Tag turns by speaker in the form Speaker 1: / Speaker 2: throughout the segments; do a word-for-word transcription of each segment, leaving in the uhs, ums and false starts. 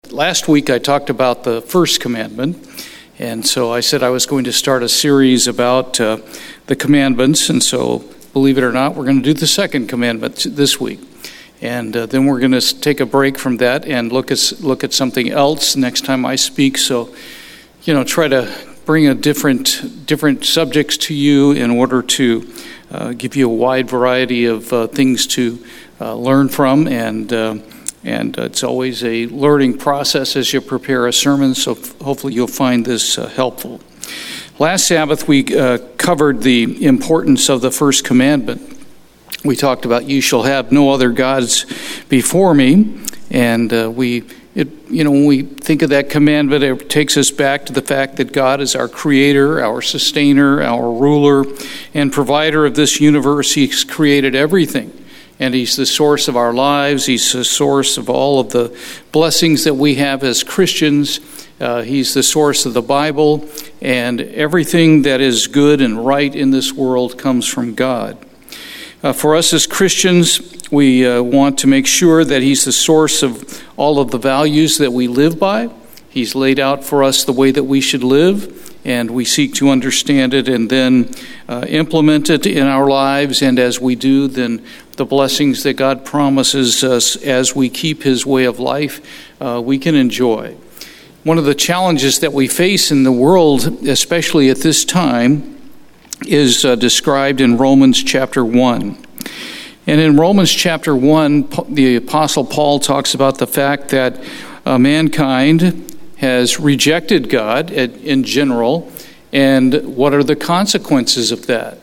Speaker 1: Last week I talked about the first commandment, and so I said I was going to start a series about uh, the commandments, and so believe it or not, we're going to do the second commandment this week. And uh, then we're going to take a break from that and look at look at something else next time I speak. So, you know, try to bring a different different subjects to you in order to uh, give you a wide variety of uh, things to uh, learn from, and uh, and it's always a learning process as you prepare a sermon. So hopefully you'll find this uh, helpful. Last Sabbath we uh, covered the importance of the first commandment. We talked about "You shall have no other gods before me," and uh, we, it, you know, when we think of that commandment, it takes us back to the fact that God is our creator, our sustainer, our ruler, and provider of this universe. He's created everything, and He's the source of our lives. He's the source of all of the blessings that we have as Christians. Uh, he's the source of the Bible, and everything that is good and right in this world comes from God. Uh, for us as Christians, we uh, want to make sure that He's the source of all of the values that we live by. He's laid out for us the way that we should live, and we seek to understand it and then uh, implement it in our lives. And as we do, then the blessings that God promises us as we keep His way of life, uh, we can enjoy. One of the challenges that we face in the world, especially at this time, is uh, described in Romans chapter one. And in Romans chapter one, the Apostle Paul talks about the fact that uh, mankind has rejected God in general, and what are the consequences of that?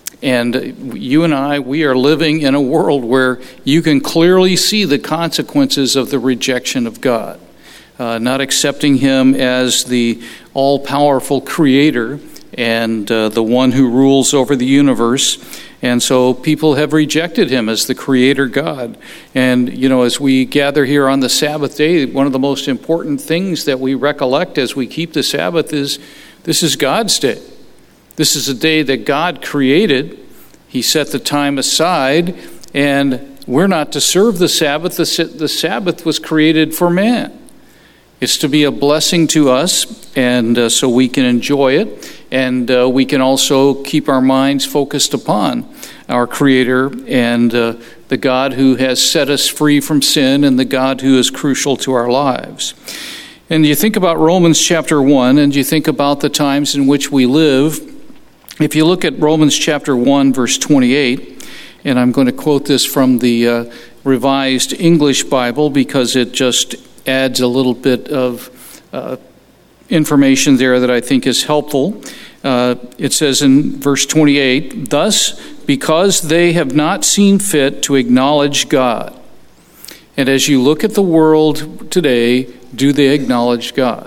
Speaker 1: And you and I, we are living in a world where you can clearly see the consequences of the rejection of God. Uh, not accepting Him as the all-powerful creator and uh, the one who rules over the universe. And so people have rejected Him as the creator God. And, you know, as we gather here on the Sabbath day, one of the most important things that we recollect as we keep the Sabbath is this is God's day. This is a day that God created. He set the time aside, and we're not to serve the Sabbath. The, the Sabbath was created for man. It's to be a blessing to us, and uh, so we can enjoy it, and uh, we can also keep our minds focused upon our Creator and uh, the God who has set us free from sin and the God who is crucial to our lives. And you think about Romans chapter one, and you think about the times in which we live. If you look at Romans chapter one, verse twenty-eight, and I'm going to quote this from the uh, Revised English Bible because it just adds a little bit of uh, information there that I think is helpful. Uh, it says in verse twenty-eight, "Thus, because they have not seen fit to acknowledge God." And as you look at the world today, do they acknowledge God?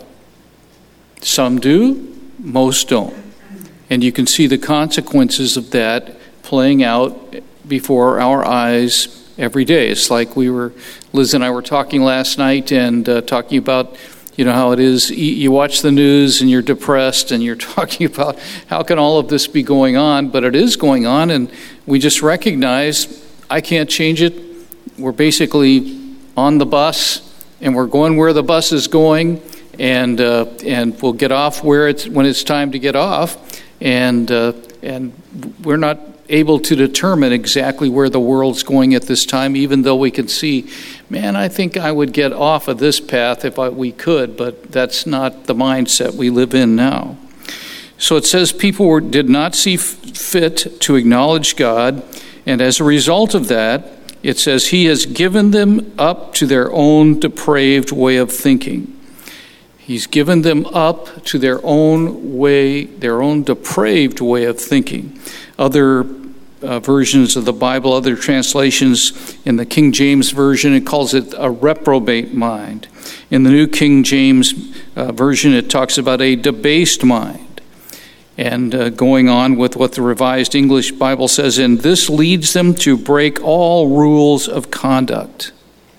Speaker 1: Some do, most don't. And you can see the consequences of that playing out before our eyes every day. It's like we were, Liz and I were talking last night and uh, talking about, you know, how it is. You watch the news and you're depressed and you're talking about how can all of this be going on, but it is going on, and we just recognize I can't change it. We're basically on the bus and we're going where the bus is going, and uh, and we'll get off where it's when it's time to get off, and uh, and we're not able to determine exactly where the world's going at this time, even though we can see, man, I think I would get off of this path if I, we could, but that's not the mindset we live in now. So it says people were, did not see fit to acknowledge God, and as a result of that, it says He has given them up to their own depraved way of thinking. He's given them up to their own way, their own depraved way of thinking. Other uh, versions of the Bible, other translations, in the King James Version, it calls it a reprobate mind. In the New King James uh, Version, it talks about a debased mind. And uh, going on with what the Revised English Bible says, and this leads them to break all rules of conduct.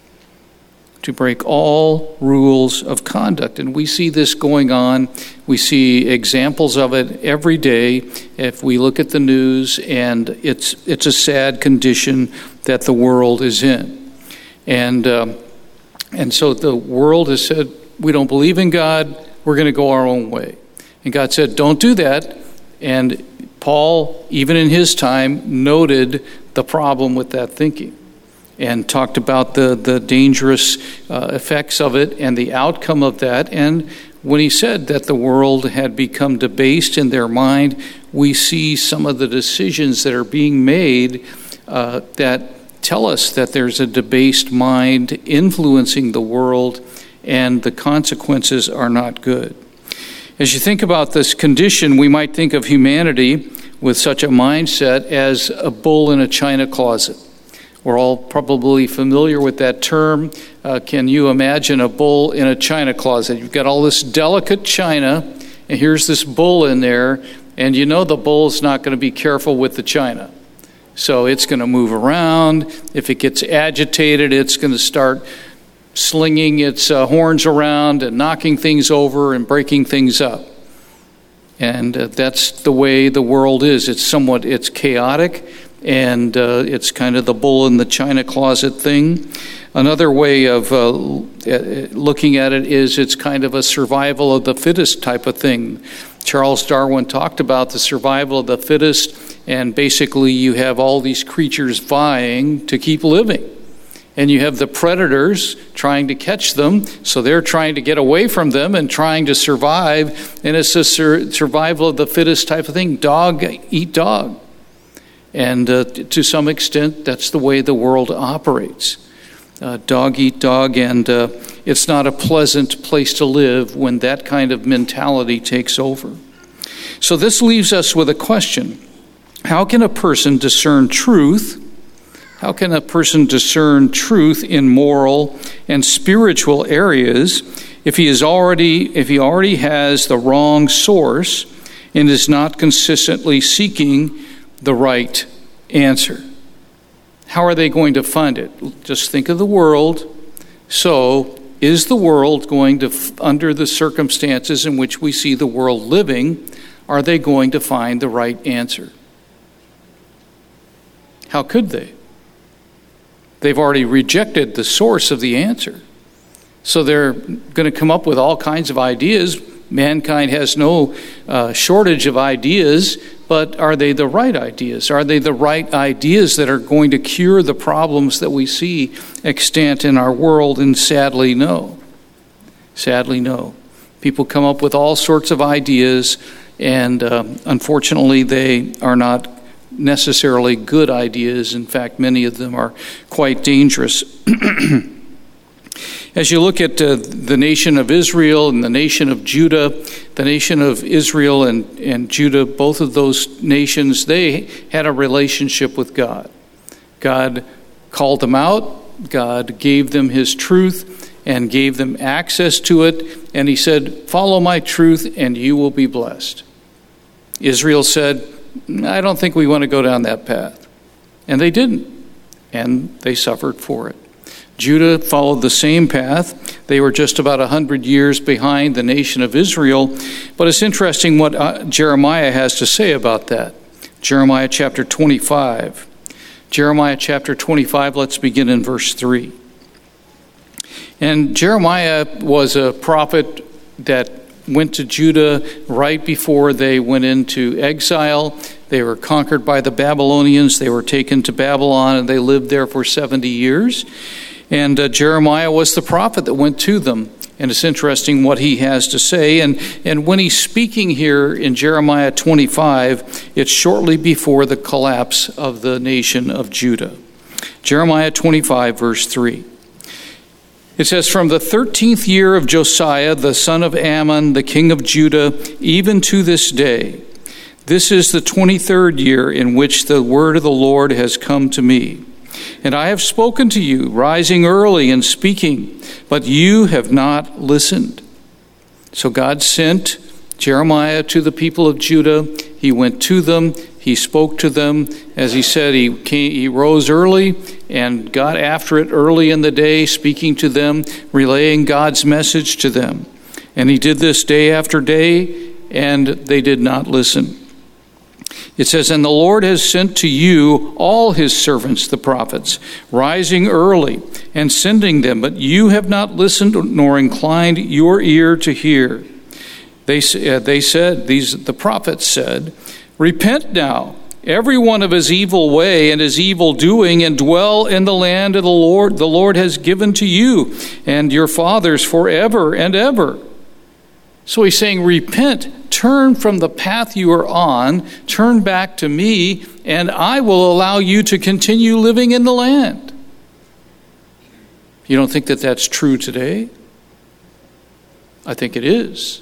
Speaker 1: To break all rules of conduct. And we see this going on. We see examples of it every day if we look at the news, and it's it's a sad condition that the world is in. And uh, And so the world has said, we don't believe in God, we're going to go our own way. And God said, don't do that. And Paul, even in his time, noted the problem with that thinking and talked about the, the dangerous uh, effects of it and the outcome of that. And when he said that the world had become debased in their mind, we see some of the decisions that are being made uh, that tell us that there's a debased mind influencing the world, and the consequences are not good. As you think about this condition, we might think of humanity with such a mindset as a bull in a china closet. We're all probably familiar with that term. Uh, can you imagine a bull in a china closet? You've got all this delicate china, and here's this bull in there, and you know the bull's not going to be careful with the china. So it's going to move around. If it gets agitated, it's going to start slinging its uh, horns around and knocking things over and breaking things up. And uh, that's the way the world is. It's somewhat, it's chaotic, and uh, it's kind of the bull in the china closet thing. Another way of uh, looking at it is it's kind of a survival of the fittest type of thing. Charles Darwin talked about the survival of the fittest, and basically you have all these creatures vying to keep living. And you have the predators trying to catch them, so they're trying to get away from them and trying to survive. And it's a sur- survival of the fittest type of thing. Dog eat dog. And uh, to some extent, that's the way the world operates. Uh, dog eat dog, and uh, it's not a pleasant place to live when that kind of mentality takes over. So this leaves us with a question. How can a person discern truth? How can a person discern truth in moral and spiritual areas if he is already if he already has the wrong source and is not consistently seeking the right answer? How are they going to find it? Just think of the world. So, is the world going to, under the circumstances in which we see the world living, are they going to find the right answer? How could they? They've already rejected the source of the answer. So they're going to come up with all kinds of ideas. Mankind has no uh, shortage of ideas, but are they the right ideas? Are they the right ideas that are going to cure the problems that we see extant in our world? And sadly, no. Sadly, no. People come up with all sorts of ideas, and uh, unfortunately, they are not necessarily good ideas. In fact, many of them are quite dangerous. As you look at uh, the nation of Israel and the nation of Judah, the nation of Israel and, and Judah, both of those nations, they had a relationship with God. God called them out. God gave them his truth and gave them access to it. And he said, follow my truth and you will be blessed. Israel said, I don't think we want to go down that path. And they didn't. And they suffered for it. Judah followed the same path. They were just about a hundred years behind the nation of Israel. But it's interesting what uh, Jeremiah has to say about that. Jeremiah chapter twenty-five. Jeremiah chapter twenty-five, let's begin in verse three. And Jeremiah was a prophet that went to Judah right before they went into exile. They were conquered by the Babylonians. They were taken to Babylon, and they lived there for seventy years. And uh, Jeremiah was the prophet that went to them. And it's interesting what he has to say. And, and when he's speaking here in Jeremiah twenty-five, it's shortly before the collapse of the nation of Judah. Jeremiah twenty-five, verse three. It says, from the thirteenth year of Josiah, the son of Ammon, the king of Judah, even to this day, this is the twenty-third year in which the word of the Lord has come to me. And I have spoken to you, rising early and speaking, but you have not listened. So God sent Jeremiah to the people of Judah. He went to them. He spoke to them. As he said, he came, he rose early and got after it early in the day, speaking to them, relaying God's message to them. And he did this day after day, and they did not listen. It says, "And the Lord has sent to you all his servants, the prophets, rising early and sending them, but you have not listened nor inclined your ear to hear. They, uh, they said, these the prophets said, 'Repent now, every one of his evil way and his evil doing, and dwell in the land of the Lord the Lord has given to you and your fathers forever and ever.'" So he's saying, repent, turn from the path you are on, turn back to me, and I will allow you to continue living in the land. You don't think that that's true today? I think it is.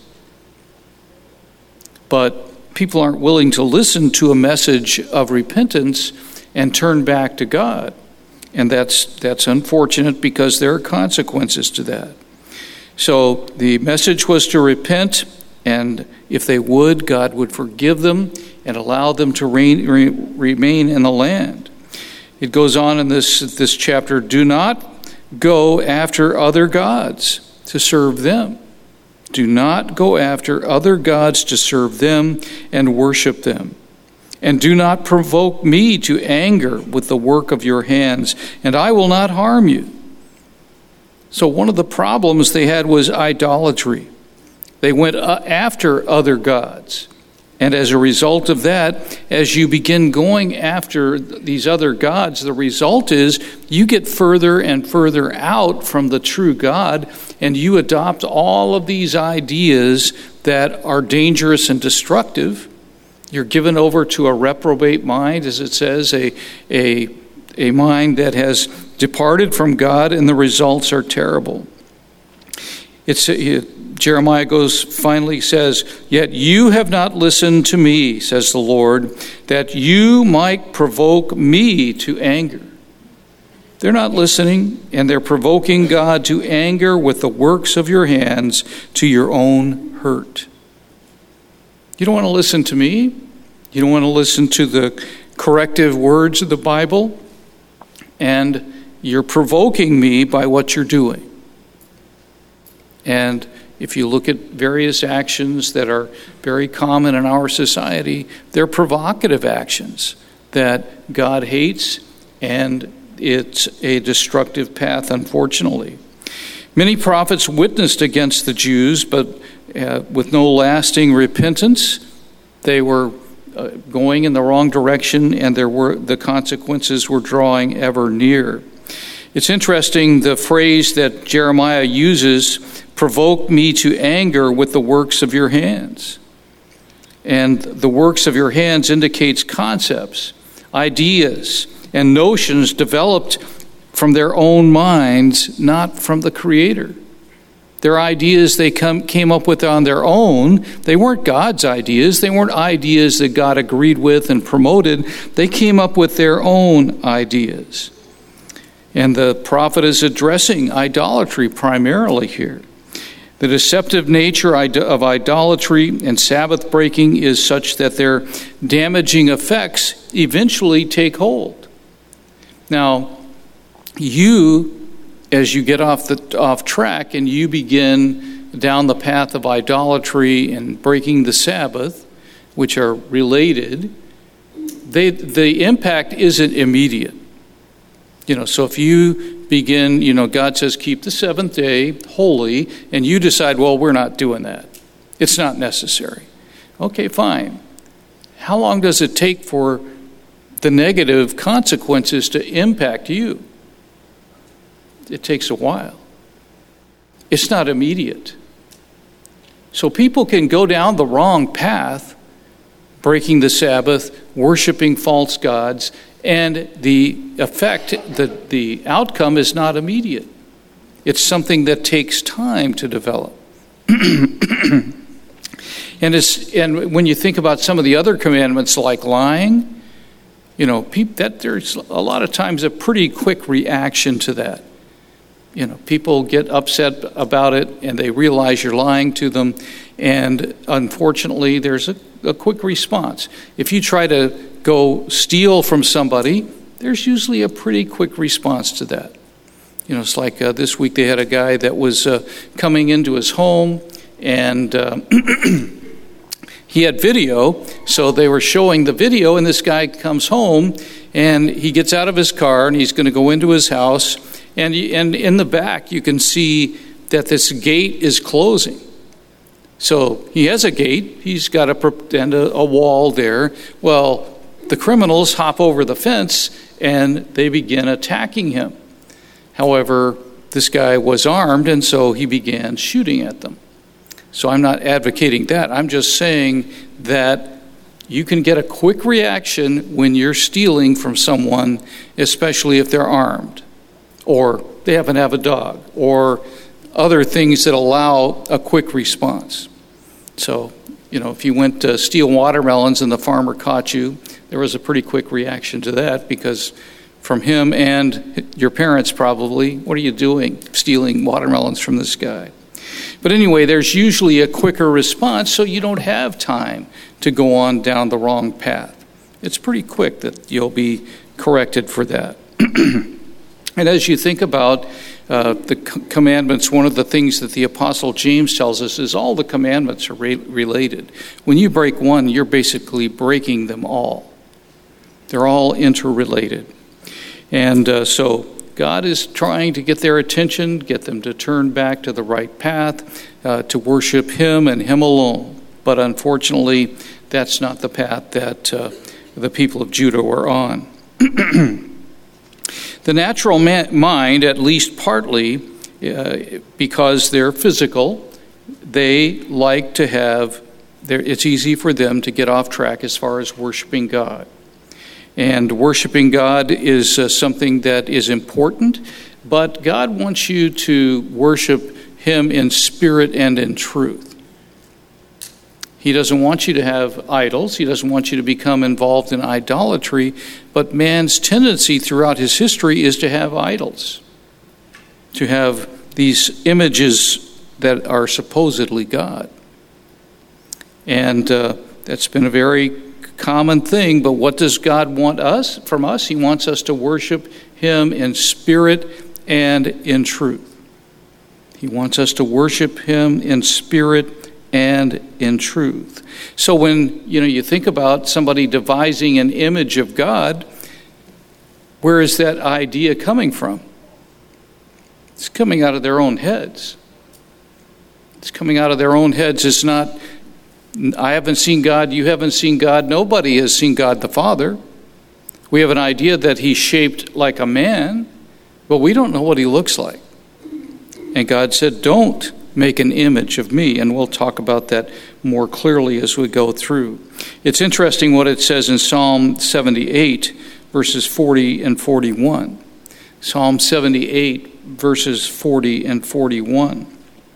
Speaker 1: But people aren't willing to listen to a message of repentance and turn back to God. And that's that's unfortunate, because there are consequences to that. So the message was to repent, and if they would, God would forgive them and allow them to reign, re, remain in the land. It goes on in this, this chapter, "Do not go after other gods to serve them. Do not go after other gods to serve them and worship them. And do not provoke me to anger with the work of your hands, and I will not harm you." So one of the problems they had was idolatry. They went after other gods. And as a result of that, as you begin going after these other gods, the result is you get further and further out from the true God, and you adopt all of these ideas that are dangerous and destructive. You're given over to a reprobate mind, as it says, a, a, a mind that has departed from God, and the results are terrible. It's it, Jeremiah goes, finally says, "Yet you have not listened to me, says the Lord, that you might provoke me to anger." They're not listening, and they're provoking God to anger with the works of your hands to your own hurt. You don't want to listen to me? You don't want to listen to the corrective words of the Bible? And you're provoking me by what you're doing. And if you look at various actions that are very common in our society, they're provocative actions that God hates, and it's a destructive path, unfortunately. Many prophets witnessed against the Jews, but uh, with no lasting repentance. They were uh, going in the wrong direction, and there were the consequences were drawing ever near. It's interesting, the phrase that Jeremiah uses, "Provoke me to anger with the works of your hands." And the works of your hands indicates concepts, ideas, and notions developed from their own minds, not from the Creator. Their ideas they come, came up with on their own. They weren't God's ideas. They weren't ideas that God agreed with and promoted. They came up with their own ideas. And the prophet is addressing idolatry primarily here. The deceptive nature of idolatry and Sabbath breaking is such that their damaging effects eventually take hold. Now, you, as you get off the off track and you begin down the path of idolatry and breaking the Sabbath, which are related, they, the impact isn't immediate. You know, so if you begin, you know, God says keep the seventh day holy, and you decide, well, we're not doing that. It's not necessary. Okay, fine. How long does it take for the negative consequences to impact you? It takes a while. It's not immediate. So people can go down the wrong path, breaking the Sabbath, worshiping false gods, and the effect, the, the outcome is not immediate. It's something that takes time to develop. and, it's, and when you think about some of the other commandments like lying, you know, peop, that there's a lot of times a pretty quick reaction to that. You know, people get upset about it and they realize you're lying to them, and unfortunately there's a, a quick response. If you try to go steal from somebody, there's usually a pretty quick response to that. You know, it's like uh, this week they had a guy that was uh, coming into his home, and uh, he had video, so they were showing the video, and this guy comes home, and he gets out of his car, and he's going to go into his house, and and in the back you can see that this gate is closing. So he has a gate, he's got a, and a, a wall there. Well, the criminals hop over the fence, and they begin attacking him. However, this guy was armed, and so he began shooting at them. So I'm not advocating that. I'm just saying that you can get a quick reaction when you're stealing from someone, especially if they're armed, or they happen to have a dog, or other things that allow a quick response. So, you know, if you went to steal watermelons and the farmer caught you, there was a pretty quick reaction to that, because from him and your parents probably, what are you doing stealing watermelons from this guy? But anyway, there's usually a quicker response, so you don't have time to go on down the wrong path. It's pretty quick that you'll be corrected for that. And as you think about uh, the c- commandments, one of the things that the Apostle James tells us is all the commandments are re- related. When you break one, you're basically breaking them all. They're all interrelated. And uh, so God is trying to get their attention, get them to turn back to the right path, uh, to worship Him and Him alone. But unfortunately, that's not the path that uh, the people of Judah were on. The natural ma- mind, at least partly, uh, because they're physical, they like to have, it's easy for them to get off track as far as worshiping God. And worshiping God is uh, something that is important, but God wants you to worship Him in spirit and in truth. He doesn't want you to have idols. He doesn't want you to become involved in idolatry, but man's tendency throughout his history is to have idols, to have these images that are supposedly God. And uh, that's been a very common thing, but what does God want us from us? He wants us to worship Him in spirit and in truth. He wants us to worship Him in spirit and in truth. So when you know you think about somebody devising an image of God, where is that idea coming from? It's coming out of their own heads. It's coming out of their own heads. It's not, I haven't seen God, you haven't seen God, nobody has seen God the Father. We have an idea that He's shaped like a man, but we don't know what He looks like. And God said, don't make an image of me, and we'll talk about that more clearly as we go through. It's interesting what it says in Psalm seventy-eight, verses forty and forty-one. Psalm seventy-eight, verses forty and forty-one.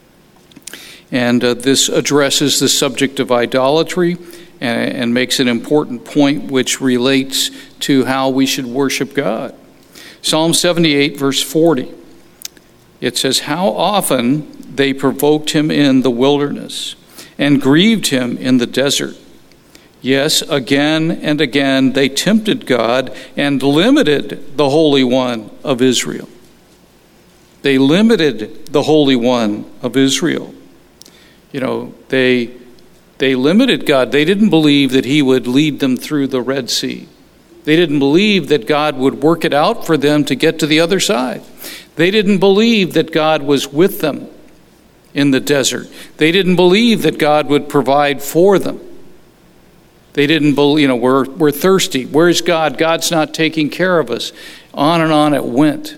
Speaker 1: And uh, this addresses the subject of idolatry and, and makes an important point which relates to how we should worship God. Psalm seventy-eight, verse forty. It says, "How often they provoked Him in the wilderness and grieved Him in the desert. Yes, again and again they tempted God and limited the Holy One of Israel." They limited the Holy One of Israel. You know, they they limited God. They didn't believe that He would lead them through the Red Sea. They didn't believe that God would work it out for them to get to the other side. They didn't believe that God was with them in the desert. They didn't believe that God would provide for them. They didn't believe, you know, we're, we're thirsty. Where's God? God's not taking care of us. On and on it went.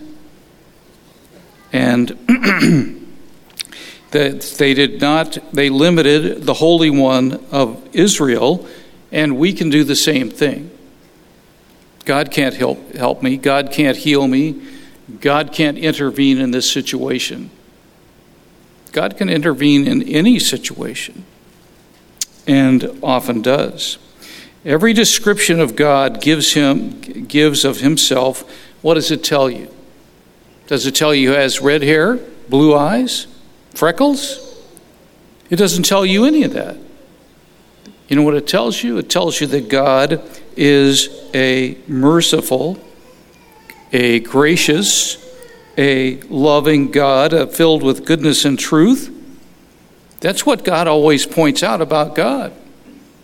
Speaker 1: And that they did not, they limited the Holy One of Israel, and we can do the same thing. God can't help help me. God can't heal me. God can't intervene in this situation. God can intervene in any situation, and often does. Every description of God gives him gives of Himself. What does it tell you? Does it tell you He has red hair, blue eyes, freckles? It doesn't tell you any of that. You know what it tells you? It tells you that God is a merciful, a gracious, a loving God, uh, filled with goodness and truth. That's what God always points out about God.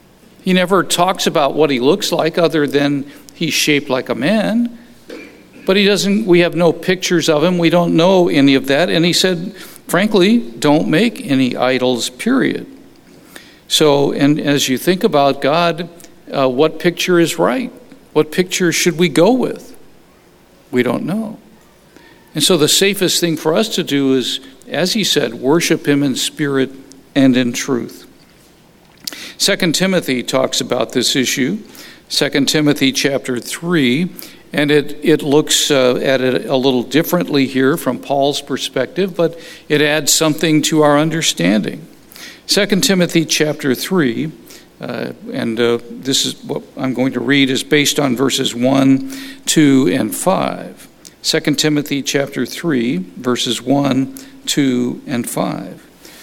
Speaker 1: He never talks about what he looks like other than he's shaped like a man. But he doesn't, we have no pictures of him. We don't know any of that. And he said, frankly, don't make any idols, period. So, and as you think about God, uh, what picture is right? What picture should we go with? We don't know. And so the safest thing for us to do is, as he said, worship him in spirit and in truth. Second Timothy talks about this issue. Second Timothy chapter three, and it, it looks uh, at it a little differently here from Paul's perspective, but it adds something to our understanding. Second Timothy chapter three, uh, and uh, this is what I'm going to read, is based on verses one, two, and five. Second Timothy chapter three, verses one, two, and five.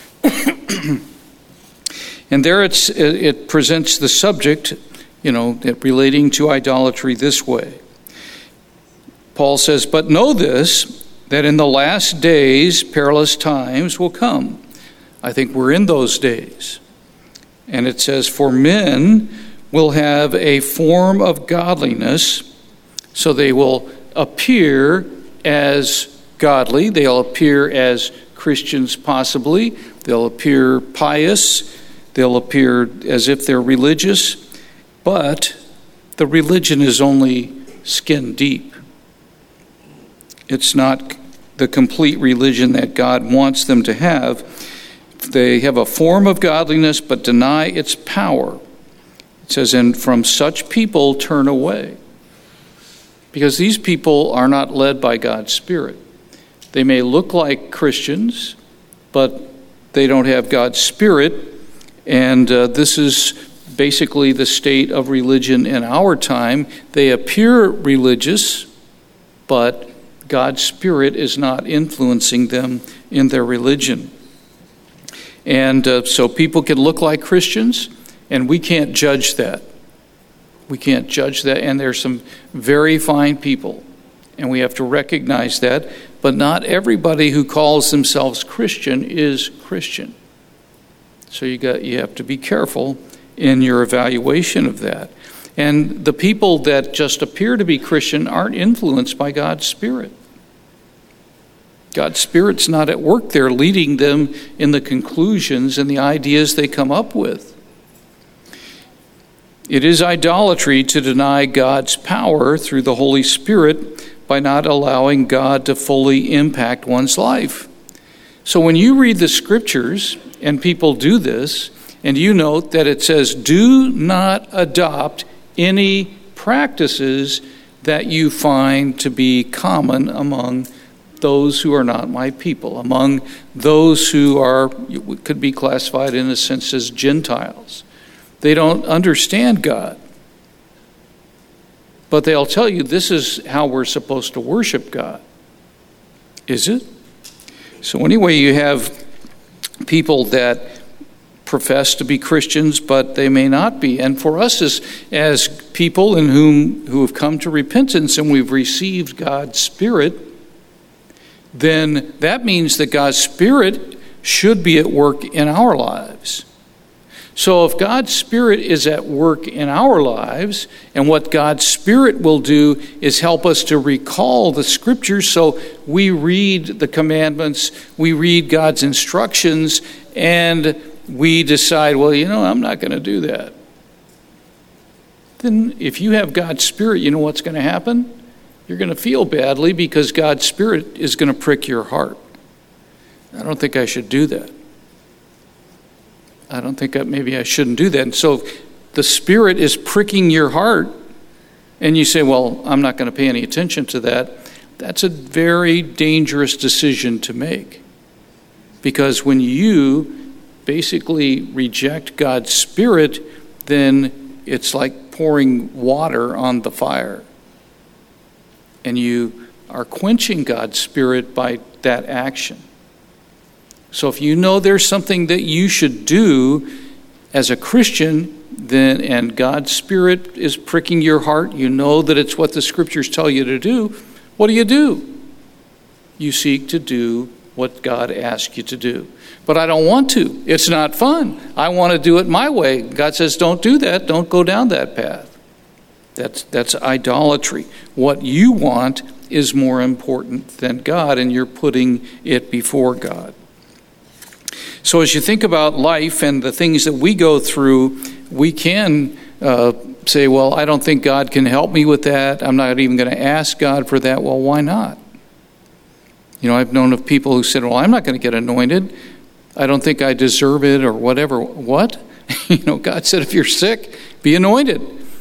Speaker 1: And there it's, it presents the subject, you know, relating to idolatry this way. Paul says, "But know this, that in the last days perilous times will come." I think we're in those days. And it says, "For men will have a form of godliness," so they will appear as godly. They'll appear as Christians possibly. They'll appear pious. They'll appear as if they're religious. But the religion is only skin deep. It's not the complete religion that God wants them to have. They have a form of godliness but deny its power. It says, "And from such people turn away." Because these people are not led by God's Spirit. They may look like Christians, but they don't have God's Spirit. And uh, this is basically the state of religion in our time. They appear religious, but God's Spirit is not influencing them in their religion. And uh, so people can look like Christians, and we can't judge that. We can't judge that. And there's some very fine people, and we have to recognize that. But not everybody who calls themselves Christian is Christian. So you got you have to be careful in your evaluation of that. And the people that just appear to be Christian aren't influenced by God's Spirit. God's Spirit's not at work there leading them in the conclusions and the ideas they come up with. It is idolatry to deny God's power through the Holy Spirit by not allowing God to fully impact one's life. So when you read the scriptures, and people do this, and you note that it says, do not adopt any practices that you find to be common among those who are not my people, among those who are, could be classified in a sense as Gentiles. They don't understand God. But they'll tell you this is how we're supposed to worship God. Is it? So anyway, you have people that profess to be Christians, but they may not be. And for us as, as people in whom who have come to repentance and we've received God's Spirit, then that means that God's Spirit should be at work in our lives. So if God's Spirit is at work in our lives, and what God's Spirit will do is help us to recall the Scriptures, so we read the commandments, we read God's instructions, and we decide, well, you know, I'm not going to do that. Then if you have God's Spirit, you know what's going to happen? You're going to feel badly because God's Spirit is going to prick your heart. I don't think I should do that. I don't think that maybe I shouldn't do that. And so the Spirit is pricking your heart, and you say, well, I'm not going to pay any attention to that. That's a very dangerous decision to make. Because when you basically reject God's Spirit, then it's like pouring water on the fire. And you are quenching God's Spirit by that action. So if you know there's something that you should do as a Christian, then and God's Spirit is pricking your heart, you know that it's what the Scriptures tell you to do, what do you do? You seek to do what God asks you to do. But I don't want to. It's not fun. I want to do it my way. God says, don't do that. Don't go down that path. That's, that's idolatry. What you want is more important than God, and you're putting it before God. So as you think about life and the things that we go through, we can uh, say, well, I don't think God can help me with that. I'm not even going to ask God for that. Well, why not? You know, I've known of people who said, well, I'm not going to get anointed. I don't think I deserve it or whatever. What? You know, God said, if you're sick, be anointed.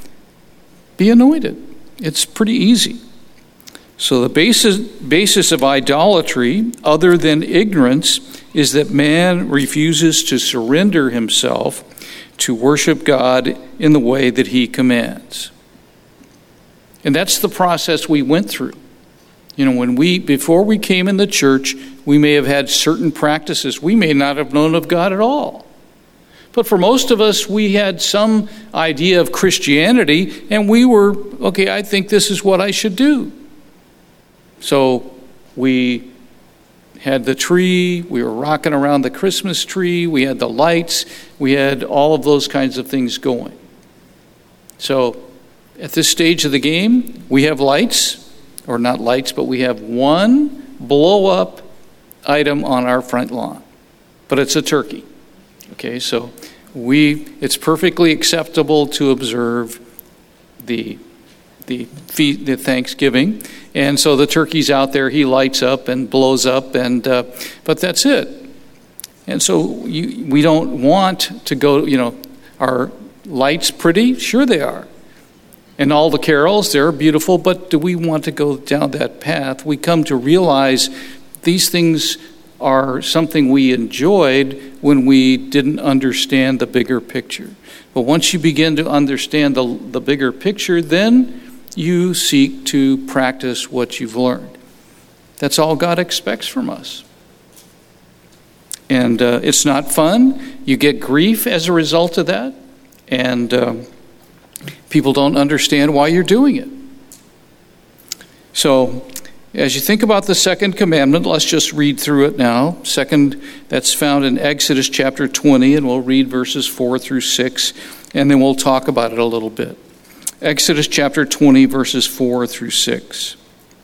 Speaker 1: Be anointed. It's pretty easy. So the basis, basis of idolatry, other than ignorance, is that man refuses to surrender himself to worship God in the way that he commands. And that's the process we went through. You know, when we, before we came in the church, we may have had certain practices. We may not have known of God at all. But for most of us, we had some idea of Christianity, and we were, okay, I think this is what I should do. So we had the tree, we were rocking around the Christmas tree, we had the lights, we had all of those kinds of things going. So at this stage of the game, we have lights, or not lights, but we have one blow-up item on our front lawn. But it's a turkey. Okay, so we it's perfectly acceptable to observe the the feast, the Thanksgiving, and so the turkey's out there. He lights up and blows up, and uh, but that's it. And so you, we don't want to go. You know, are lights pretty? Sure, they are. And all the carols, they're beautiful. But do we want to go down that path? We come to realize these things are something we enjoyed when we didn't understand the bigger picture. But once you begin to understand the, the bigger picture, then you seek to practice what you've learned. That's all God expects from us. And uh, it's not fun. You get grief as a result of that. And uh, people don't understand why you're doing it. So as you think about the second commandment, let's just read through it now. Second, that's found in Exodus chapter twenty, and we'll read verses four through six, and then we'll talk about it a little bit. Exodus chapter twenty, verses four through six.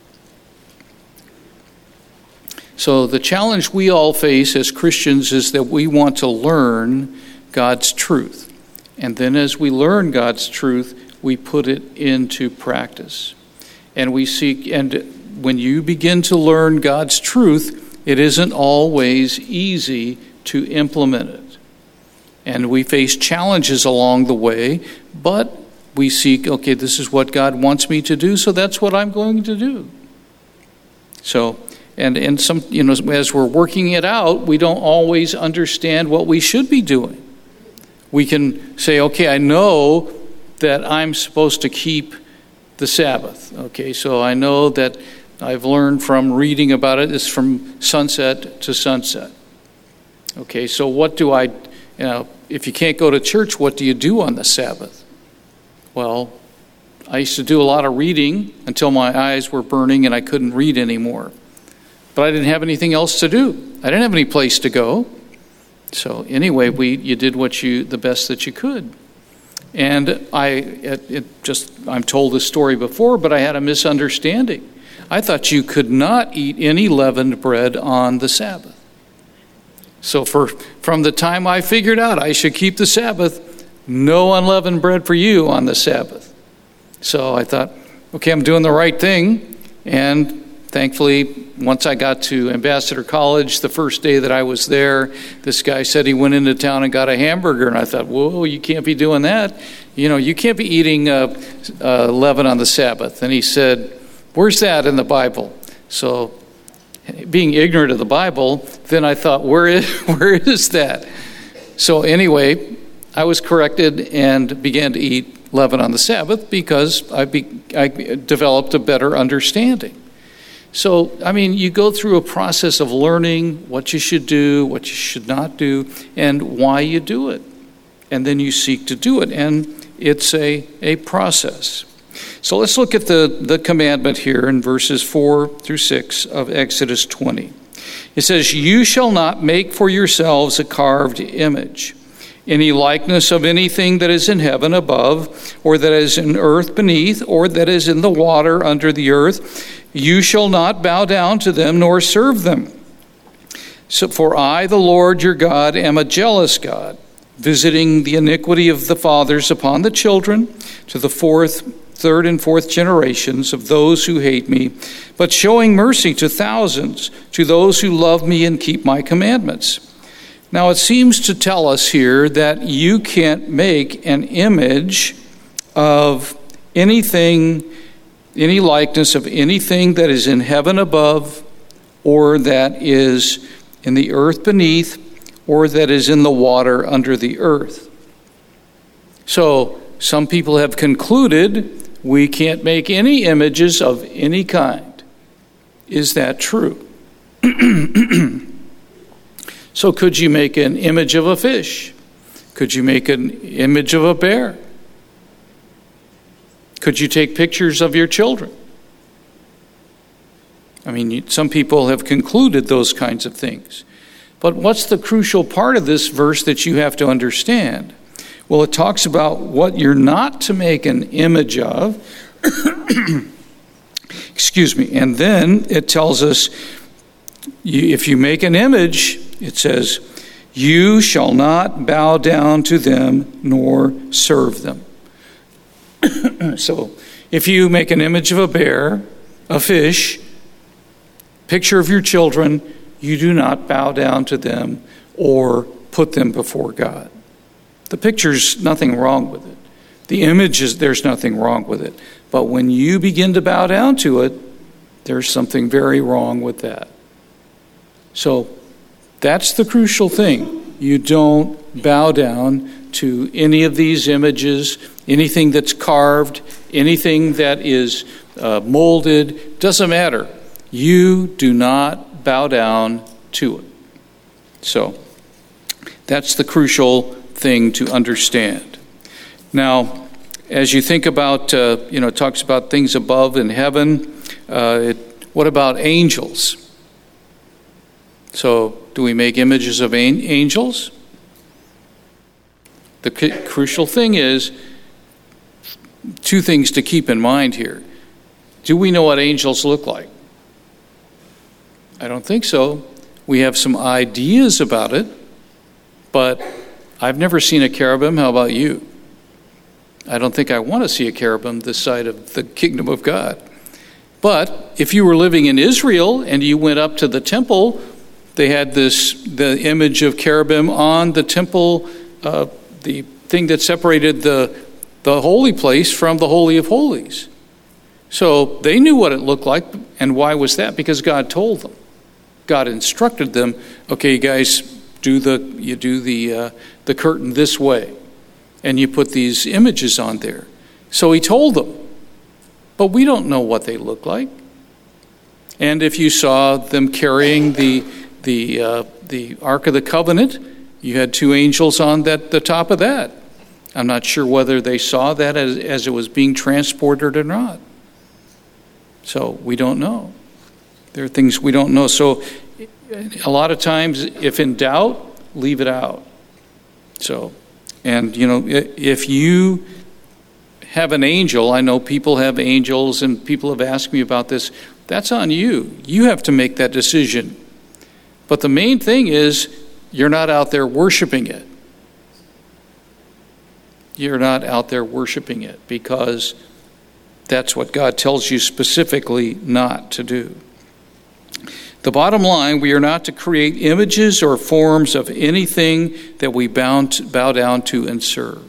Speaker 1: So the challenge we all face as Christians is that we want to learn God's truth. And then as we learn God's truth, we put it into practice. And we seek, and when you begin to learn God's truth, it isn't always easy to implement it. And we face challenges along the way, but we seek, okay, this is what God wants me to do, so that's what I'm going to do. So, and, and some, you know, as we're working it out, we don't always understand what we should be doing. We can say, okay, I know that I'm supposed to keep the Sabbath. Okay, so I know that I've learned from reading about it, it's from sunset to sunset. Okay, so what do I, you know, if you can't go to church, what do you do on the Sabbath? Well, I used to do a lot of reading until my eyes were burning and I couldn't read anymore. But I didn't have anything else to do. I didn't have any place to go. So anyway, we you did what you the best that you could. And I it, it just I'm told this story before, but I had a misunderstanding. I thought you could not eat any leavened bread on the Sabbath. So for from the time I figured out I should keep the Sabbath, no unleavened bread for you on the Sabbath. So I thought, okay, I'm doing the right thing. And thankfully, once I got to Ambassador College, the first day that I was there, this guy said he went into town and got a hamburger. And I thought, whoa, you can't be doing that. You know, you can't be eating uh, uh, leaven on the Sabbath. And he said, where's that in the Bible? So being ignorant of the Bible, then I thought, where is, where is that? So anyway, I was corrected and began to eat leaven on the Sabbath because I, be, I developed a better understanding. So, I mean, you go through a process of learning what you should do, what you should not do, and why you do it. And then you seek to do it, and it's a, a process. So let's look at the, the commandment here in verses four through six of Exodus twenty. It says, "You shall not make for yourselves a carved image, any likeness of anything that is in heaven above, or that is in earth beneath, or that is in the water under the earth. You shall not bow down to them nor serve them. So, for I, the Lord your God, am a jealous God, visiting the iniquity of the fathers upon the children, to the fourth, third, and fourth generations of those who hate me, but showing mercy to thousands, to those who love me and keep my commandments." Now, it seems to tell us here that you can't make an image of anything, any likeness of anything that is in heaven above, or that is in the earth beneath, or that is in the water under the earth. So, some people have concluded we can't make any images of any kind. Is that true? So could you make an image of a fish? Could you make an image of a bear? Could you take pictures of your children? I mean, some people have concluded those kinds of things. But what's the crucial part of this verse that you have to understand? Well, it talks about what you're not to make an image of. Excuse me. And then it tells us, you, if you make an image, it says, "You shall not bow down to them nor serve them." So, if you make an image of a bear, a fish, picture of your children, you do not bow down to them or put them before God. The picture's nothing wrong with it. The image is, there's nothing wrong with it. But when you begin to bow down to it, there's something very wrong with that. So that's the crucial thing. You don't bow down to any of these images, anything that's carved, anything that is uh, molded, doesn't matter. You do not bow down to it. So that's the crucial thing to understand. Now, as you think about, uh, you know, it talks about things above in heaven. Uh, it, what about angels? So, do we make images of an- angels? The c- crucial thing is, two things to keep in mind here. Do we know what angels look like? I don't think so. We have some ideas about it, but I've never seen a cherubim. How about you? I don't think I want to see a cherubim this side of the kingdom of God. But if you were living in Israel and you went up to the temple, they had this, the image of cherubim on the temple, uh, the thing that separated the, the holy place from the Holy of Holies. So they knew what it looked like. And why was that? Because God told them. God instructed them, okay, you guys, do the you do the uh, the curtain this way, and you put these images on there. So he told them, but we don't know what they look like. And if you saw them carrying the the uh, the Ark of the Covenant, you had two angels on that the top of that. I'm not sure whether they saw that as, as it was being transported or not. So we don't know. There are things we don't know. So a lot of times, if in doubt, leave it out. So, and you know, if you have an angel, I know people have angels and people have asked me about this, that's on you. You have to make that decision. But the main thing is, you're not out there worshiping it. You're not out there worshiping it because that's what God tells you specifically not to do. The bottom line, we are not to create images or forms of anything that we bound, bow down to and serve.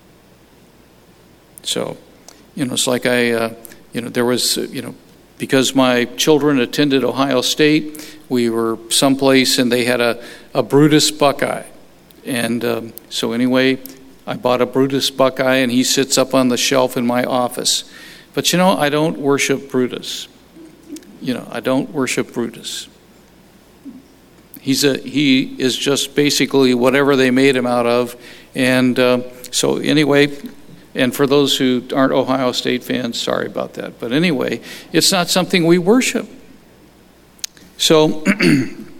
Speaker 1: So, you know, it's like I, uh, you know, there was, uh, you know, because my children attended Ohio State, we were someplace and they had a, a Brutus Buckeye. And um, so anyway, I bought a Brutus Buckeye and he sits up on the shelf in my office. But you know, I don't worship Brutus. You know, I don't worship Brutus. He's a he is just basically whatever they made him out of. And uh, so anyway, and for those who aren't Ohio State fans, sorry about that. But anyway, it's not something we worship. So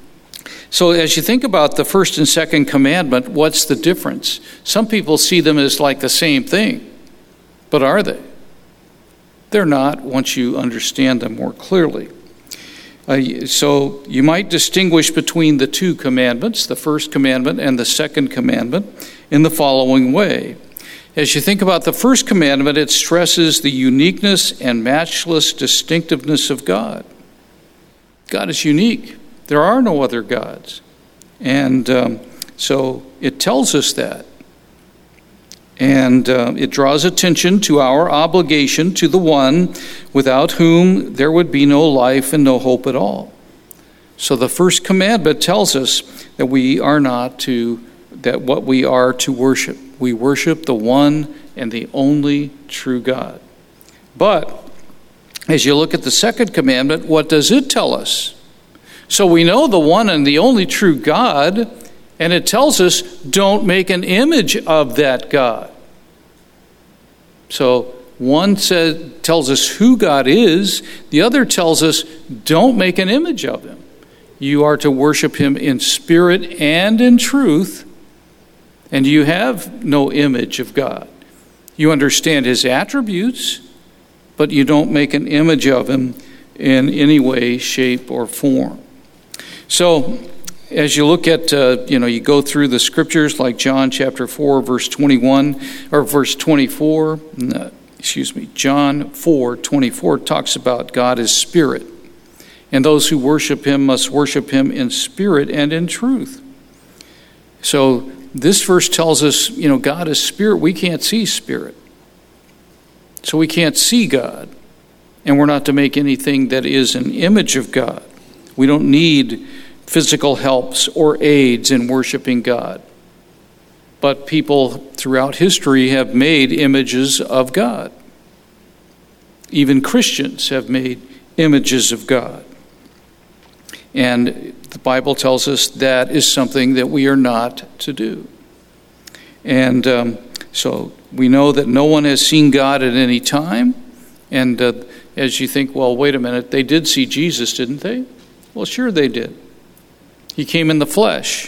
Speaker 1: So as you think about the first and second commandment, what's the difference? Some people see them as like the same thing, but are they? They're not once you understand them more clearly. Uh, so you might distinguish between the two commandments, the first commandment and the second commandment, in the following way. As you think about the first commandment, it stresses the uniqueness and matchless distinctiveness of God. God is unique. There are no other gods. And um, so it tells us that. And uh, it draws attention to our obligation to the one without whom there would be no life and no hope at all. So the first commandment tells us that we are not to, that what we are to worship. We worship the one and the only true God. But as you look at the second commandment, what does it tell us? So we know the one and the only true God, and it tells us don't make an image of that God. So one says, tells us who God is. The other tells us don't make an image of him. You are to worship him in spirit and in truth, and you have no image of God. You understand his attributes, but you don't make an image of him in any way, shape, or form. So as you look at, uh, you know, you go through the scriptures like John chapter four, verse twenty-one, or verse twenty-four, no, excuse me, John four, twenty-four talks about God as spirit. And those who worship him must worship him in spirit and in truth. So this verse tells us, you know, God is spirit. We can't see spirit. So we can't see God. And we're not to make anything that is an image of God. We don't need physical helps or aids in worshiping God. But people throughout history have made images of God. Even Christians have made images of God. And the Bible tells us that is something that we are not to do. And um, so we know that no one has seen God at any time. And uh, as you think, well, wait a minute, they did see Jesus, didn't they? Well, sure they did. He came in the flesh.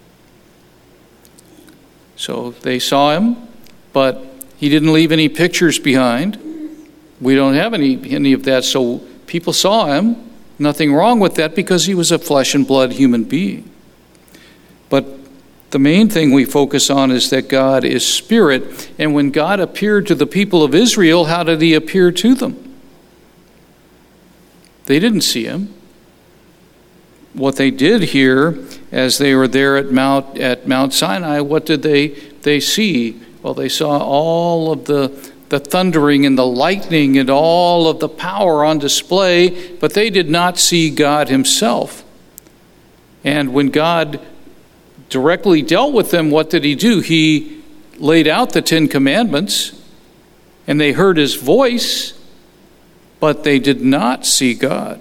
Speaker 1: So they saw him, but he didn't leave any pictures behind. We don't have any, any of that. So people saw him. Nothing wrong with that because he was a flesh and blood human being. But the main thing we focus on is that God is spirit. And when God appeared to the people of Israel, how did he appear to them? They didn't see him. What they did here, as they were there at Mount at Mount Sinai, what did they they see? Well, they saw all of the, the thundering and the lightning and all of the power on display, but they did not see God himself. And when God directly dealt with them, what did he do? He laid out the Ten Commandments, and they heard his voice, but they did not see God.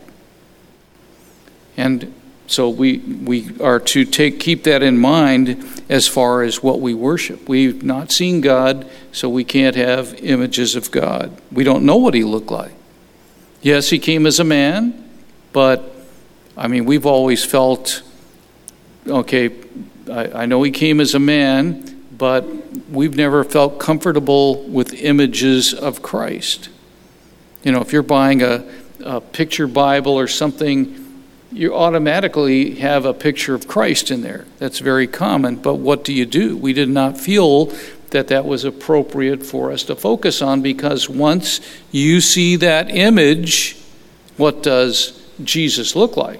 Speaker 1: And so we we are to take keep that in mind as far as what we worship. We've not seen God, so we can't have images of God. We don't know what he looked like. Yes, he came as a man, but I mean, we've always felt, okay, I, I know he came as a man, but we've never felt comfortable with images of Christ. You know, if you're buying a, a picture Bible or something, you automatically have a picture of Christ in there. That's very common, but what do you do? We did not feel that that was appropriate for us to focus on, because once you see that image, what does Jesus look like?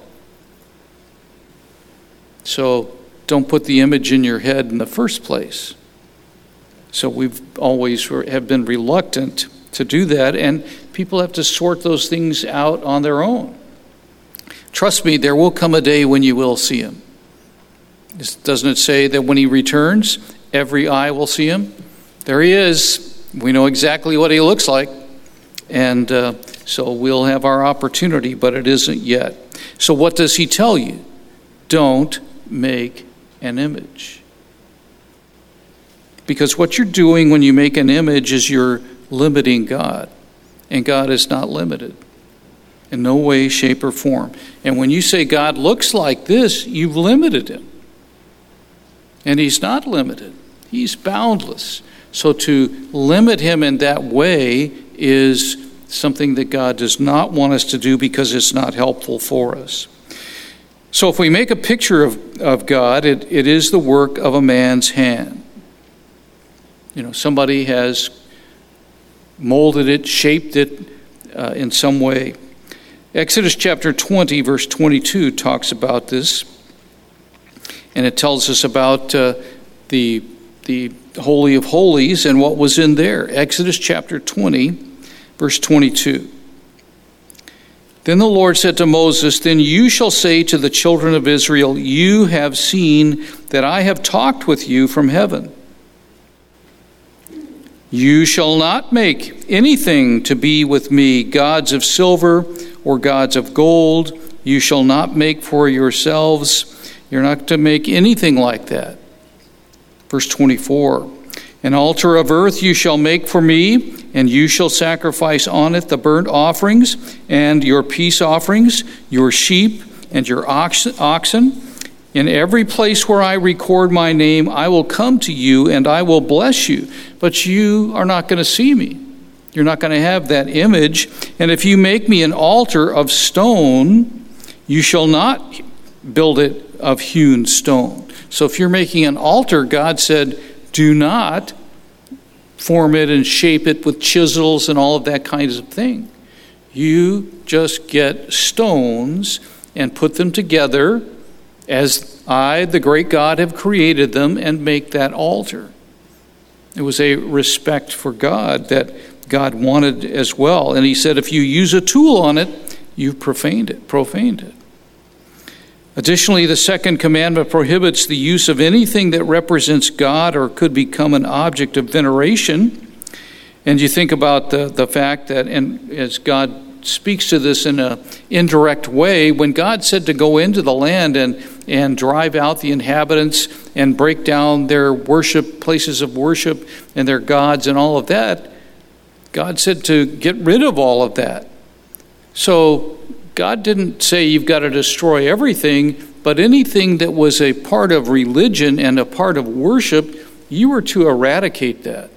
Speaker 1: So don't put the image in your head in the first place. So we've always have been reluctant to do that, and people have to sort those things out on their own. Trust me, there will come a day when you will see him. Doesn't it say that when he returns, every eye will see him? There he is. We know exactly what he looks like. And uh, so we'll have our opportunity, but it isn't yet. So what does he tell you? Don't make an image. Because what you're doing when you make an image is you're limiting God. And God is not limited. In no way, shape, or form. And when you say God looks like this, you've limited him. And he's not limited. He's boundless. So to limit him in that way is something that God does not want us to do because it's not helpful for us. So if we make a picture of, of God, it, it is the work of a man's hand. You know, somebody has molded it, shaped it uh, in some way. Exodus chapter twenty, verse twenty-two talks about this. And it tells us about uh, the, the Holy of Holies and what was in there. Exodus chapter twenty, verse twenty-two. Then the Lord said to Moses, "Then you shall say to the children of Israel, you have seen that I have talked with you from heaven. You shall not make anything to be with me, gods of silver or gods of gold. You shall not make for yourselves." You're not to make anything like that. Verse twenty-four. "An altar of earth you shall make for me, and you shall sacrifice on it the burnt offerings and your peace offerings, your sheep and your oxen. In every place where I record my name, I will come to you and I will bless you. But you are not going to see me. You're not going to have that image. And if you make me an altar of stone, you shall not build it of hewn stone." So if you're making an altar, God said, do not form it and shape it with chisels and all of that kinds of thing. You just get stones and put them together as I, the great God, have created them, and make that altar. It was a respect for God that God wanted as well. And he said, if you use a tool on it, you've profaned it, profaned it. Additionally, the second commandment prohibits the use of anything that represents God or could become an object of veneration. And you think about the, the fact that, and as God speaks to this in an indirect way, when God said to go into the land and, and drive out the inhabitants and break down their worship, places of worship and their gods and all of that, God said to get rid of all of that. So God didn't say you've got to destroy everything, but anything that was a part of religion and a part of worship, you were to eradicate that.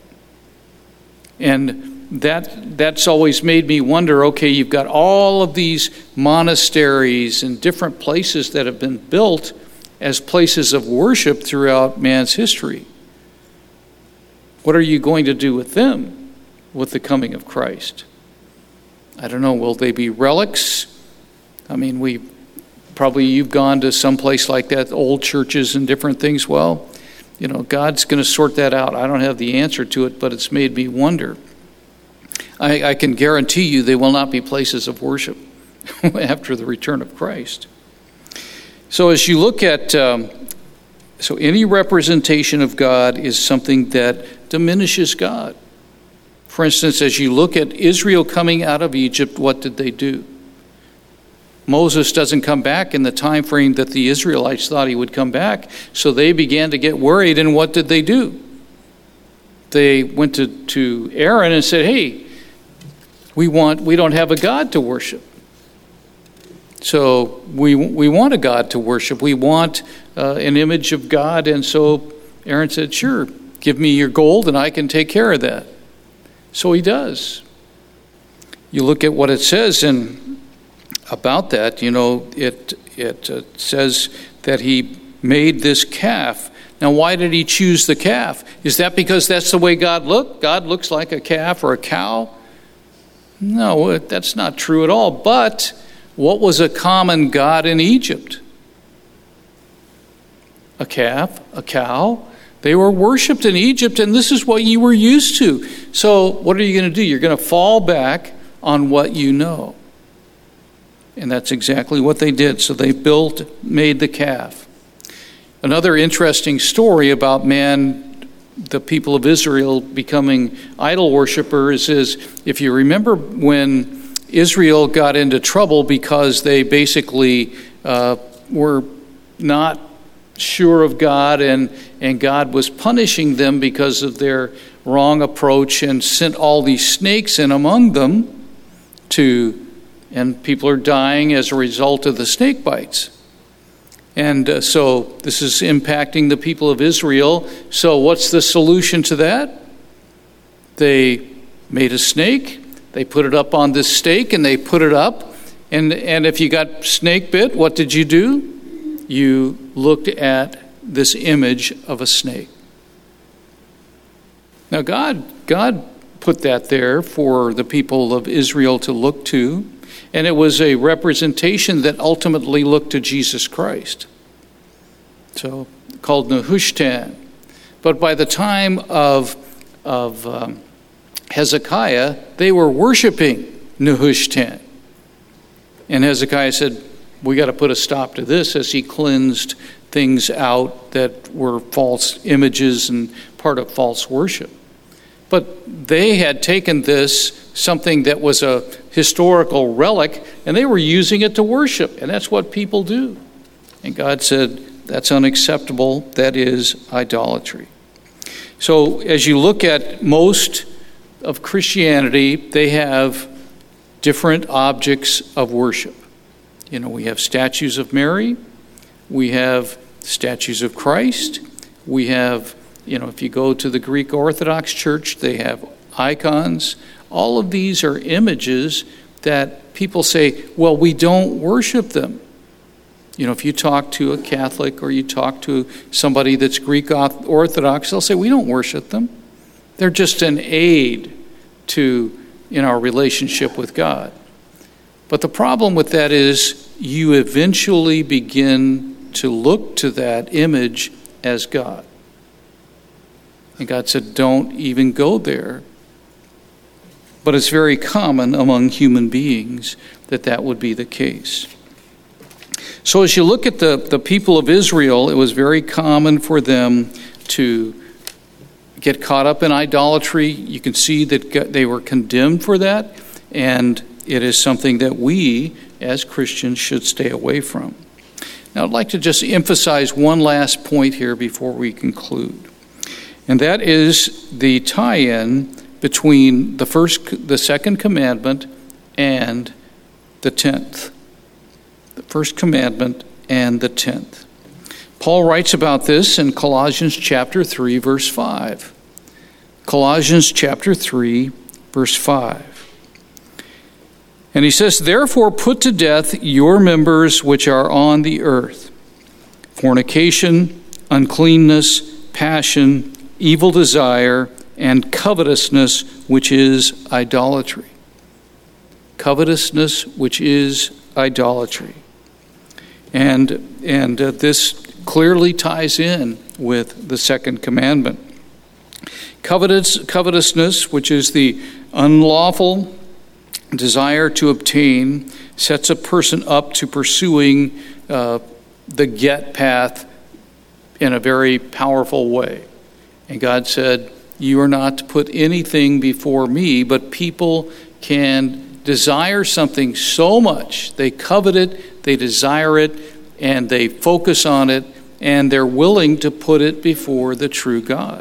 Speaker 1: And that that's always made me wonder, okay, you've got all of these monasteries and different places that have been built as places of worship throughout man's history. What are you going to do with them with the coming of Christ? I don't know, will they be relics? I mean, we probably you've gone to some place like that, old churches and different things. Well, you know, God's going to sort that out. I don't have the answer to it, but it's made me wonder. I, I can guarantee you they will not be places of worship after the return of Christ. So as you look at, um, so any representation of God is something that diminishes God. For instance, as you look at Israel coming out of Egypt, what did they do? Moses doesn't come back in the time frame that the Israelites thought he would come back, so they began to get worried, and what did they do? They went to, to Aaron and said, hey, we want we don't have a God to worship. So we we want a God to worship. We want uh, an image of God, and so Aaron said, sure, give me your gold and I can take care of that. So he does. You look at what it says in about that, you know, it it uh, says that he made this calf. Now, why did he choose the calf? Is that because that's the way God looked? God looks like a calf or a cow? No, that's not true at all. But what was a common god in Egypt? A calf, a cow. They were worshipped in Egypt, and this is what you were used to. So what are you going to do? You're going to fall back on what you know. And that's exactly what they did. So they built, made the calf. Another interesting story about man, the people of Israel becoming idol worshipers is, if you remember when Israel got into trouble because they basically uh, were not sure of God, and, and God was punishing them because of their wrong approach and sent all these snakes in among them to and people are dying as a result of the snake bites. And uh, so this is impacting the people of Israel. So what's the solution to that? They made a snake, they put it up on this stake, and they put it up. And, and if you got snake bit, what did you do? You looked at this image of a snake. Now God, God put that there for the people of Israel to look to, and it was a representation that ultimately looked to Jesus Christ. So called Nehushtan. But by the time of, of um, Hezekiah, they were worshiping Nehushtan. And Hezekiah said, we got to put a stop to this, as he cleansed things out that were false images and part of false worship. But they had taken this, something that was a historical relic, and they were using it to worship. And that's what people do. And God said, that's unacceptable. That is idolatry. So as you look at most of Christianity, they have different objects of worship. You know, we have statues of Mary. We have statues of Christ. We have, you know, if you go to the Greek Orthodox Church, they have icons. All of these are images that people say, well, we don't worship them. You know, if you talk to a Catholic or you talk to somebody that's Greek Orthodox, they'll say, we don't worship them. They're just an aid to, in our relationship with God. But the problem with that is you eventually begin to look to that image as God. And God said, don't even go there. But it's very common among human beings that that would be the case. So as you look at the, the people of Israel, it was very common for them to get caught up in idolatry. You can see that they were condemned for that, and it is something that we as Christians should stay away from. Now I'd like to just emphasize one last point here before we conclude. And that is the tie-in between the first, the second commandment and the tenth. The first commandment and the tenth. Paul writes about this in Colossians chapter three, verse five. Colossians chapter three, verse five. And he says, therefore put to death your members which are on the earth: fornication, uncleanness, passion, evil desire, and covetousness, which is idolatry. Covetousness, which is idolatry. And, and uh, this clearly ties in with the second commandment. Covetous, covetousness, which is the unlawful desire to obtain, sets a person up to pursuing uh, the get path in a very powerful way. And God said, you are not to put anything before me, but people can desire something so much. They covet it, they desire it, and they focus on it, and they're willing to put it before the true God.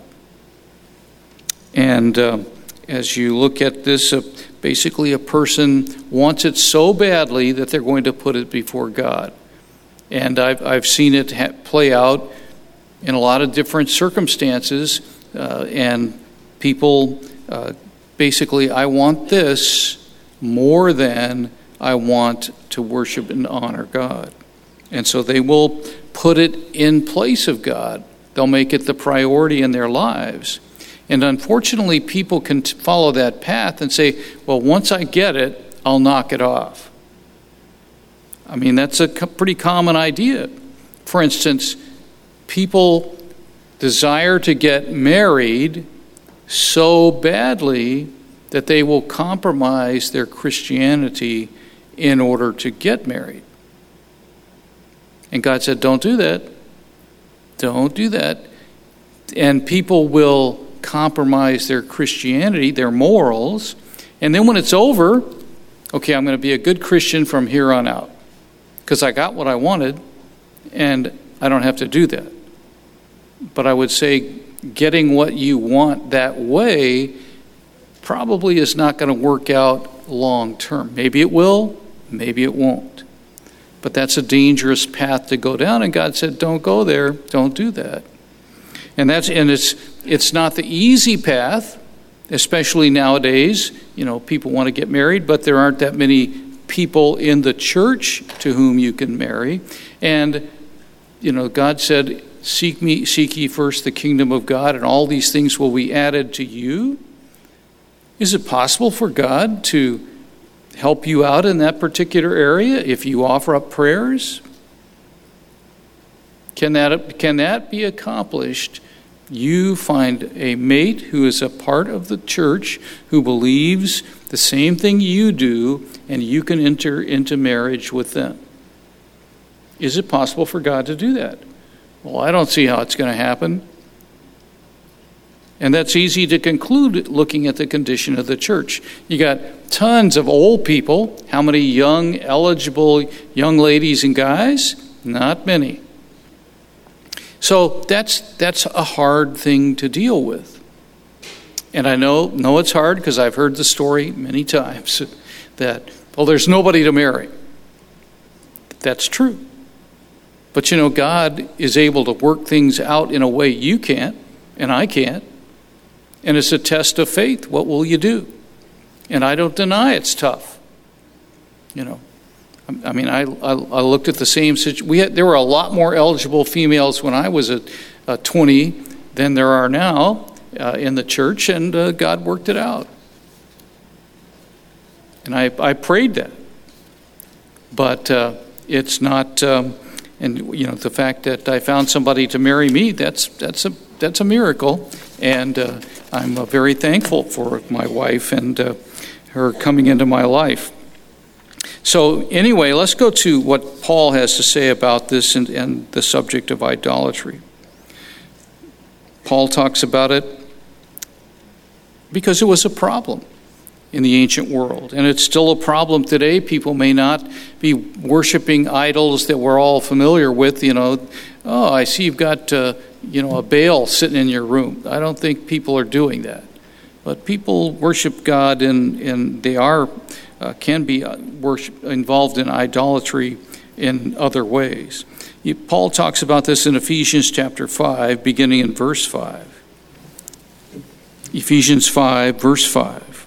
Speaker 1: And uh, as you look at this, uh, basically a person wants it so badly that they're going to put it before God. And I've, I've seen it ha- play out in a lot of different circumstances, uh, and people uh, basically, I want this more than I want to worship and honor God. And so they will put it in place of God. They'll make it the priority in their lives. And unfortunately, people can t- follow that path and say, well, once I get it, I'll knock it off. I mean, that's a co- pretty common idea. For instance, people desire to get married so badly that they will compromise their Christianity in order to get married. And God said, don't do that. Don't do that. And people will compromise their Christianity, their morals, and then when it's over, okay, I'm going to be a good Christian from here on out because I got what I wanted and I don't have to do that. But I would say getting what you want that way probably is not going to work out long term. Maybe it will, maybe it won't. But that's a dangerous path to go down, and God said, don't go there, don't do that. And that's and it's it's not the easy path, especially nowadays. You know, people want to get married, but there aren't that many people in the church to whom you can marry. And, you know, God said, seek me, seek ye first the kingdom of God, and all these things will be added to you. Is it possible for God to help you out in that particular area if you offer up prayers? Can that, can that be accomplished? You find a mate who is a part of the church, who believes the same thing you do, and you can enter into marriage with them. Is it possible for God to do that? Well, I don't see how it's going to happen. And that's easy to conclude looking at the condition of the church. You got tons of old people. How many young, eligible young ladies and guys? Not many. So that's that's a hard thing to deal with. And I know, know it's hard because I've heard the story many times that, well, there's nobody to marry. That's true. But you know, God is able to work things out in a way you can't and I can't. And it's a test of faith. What will you do? And I don't deny it's tough. You know, I mean, I I, I looked at the same situation. We had, there were a lot more eligible females when I was at uh, twenty than there are now uh, in the church, and uh, God worked it out. And I I prayed that, but uh, it's not. Um, and you know, the fact that I found somebody to marry me, that's that's a that's a miracle, and uh, I'm uh, very thankful for my wife and uh, her coming into my life. So anyway, let's go to what Paul has to say about this and, and the subject of idolatry. Paul talks about it because it was a problem in the ancient world, and it's still a problem today. People may not be worshiping idols that we're all familiar with. You know, oh, I see you've got uh, you know a Baal sitting in your room. I don't think people are doing that, but people worship God, and and they are. Uh, can be worship, involved in idolatry in other ways. He, Paul talks about this in Ephesians chapter five, beginning in verse five. Ephesians five, verse five.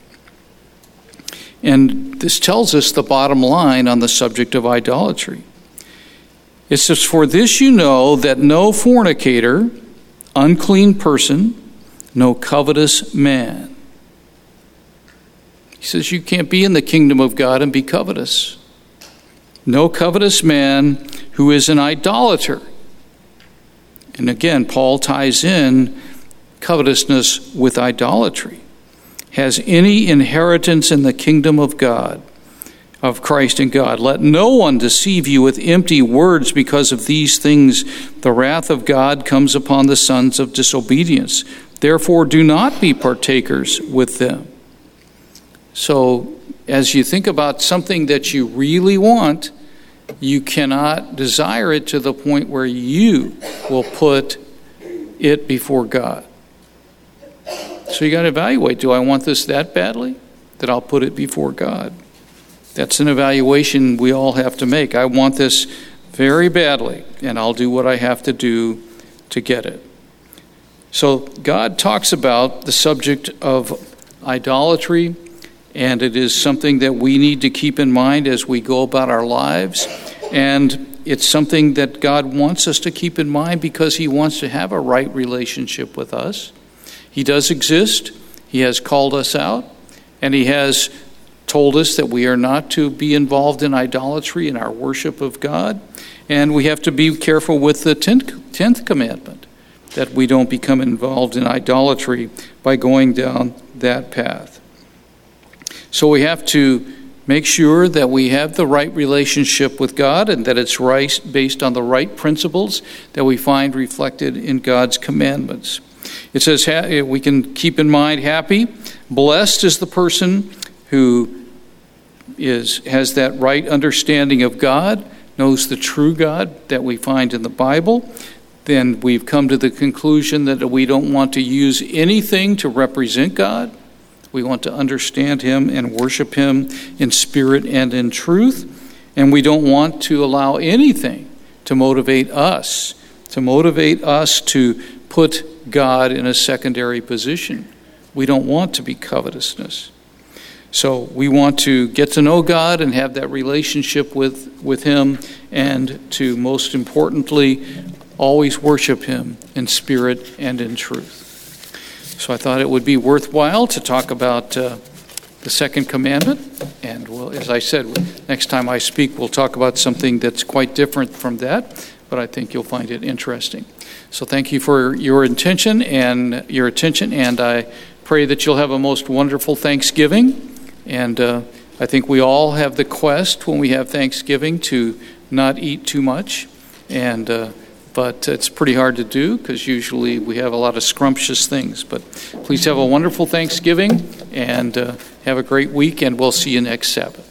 Speaker 1: And this tells us the bottom line on the subject of idolatry. It says, "For this you know, that no fornicator, unclean person, no covetous man." He says you can't be in the kingdom of God and be covetous. No covetous man who is an idolater. And again, Paul ties in covetousness with idolatry. Has any inheritance in the kingdom of God, of Christ and God. Let no one deceive you with empty words, because of these things the wrath of God comes upon the sons of disobedience. Therefore do not be partakers with them. So as you think about something that you really want, you cannot desire it to the point where you will put it before God. So you got to evaluate, do I want this that badly that I'll put it before God? That's an evaluation we all have to make. I want this very badly, and I'll do what I have to do to get it. So God talks about the subject of idolatry, and it is something that we need to keep in mind as we go about our lives. And it's something that God wants us to keep in mind because he wants to have a right relationship with us. He does exist. He has called us out, and he has told us that we are not to be involved in idolatry in our worship of God. And we have to be careful with the tenth, tenth commandment, that we don't become involved in idolatry by going down that path. So we have to make sure that we have the right relationship with God, and that it's right, based on the right principles that we find reflected in God's commandments. It says we can keep in mind, happy, blessed is the person who is has that right understanding of God, knows the true God that we find in the Bible. Then we've come to the conclusion that we don't want to use anything to represent God We want to understand him and worship him in spirit and in truth. And we don't want to allow anything to motivate us, to motivate us to put God in a secondary position. We don't want to be covetousness. So we want to get to know God and have that relationship with, with him, and to, most importantly, always worship him in spirit and in truth. So I thought it would be worthwhile to talk about uh, the second commandment. And well, as I said, next time I speak, we'll talk about something that's quite different from that, but I think you'll find it interesting. So thank you for your attention and your attention, and I pray that you'll have a most wonderful Thanksgiving. And uh, I think we all have the quest when we have Thanksgiving to not eat too much, and uh, but it's pretty hard to do because usually we have a lot of scrumptious things. But please have a wonderful Thanksgiving and uh, have a great week, and we'll see you next Sabbath.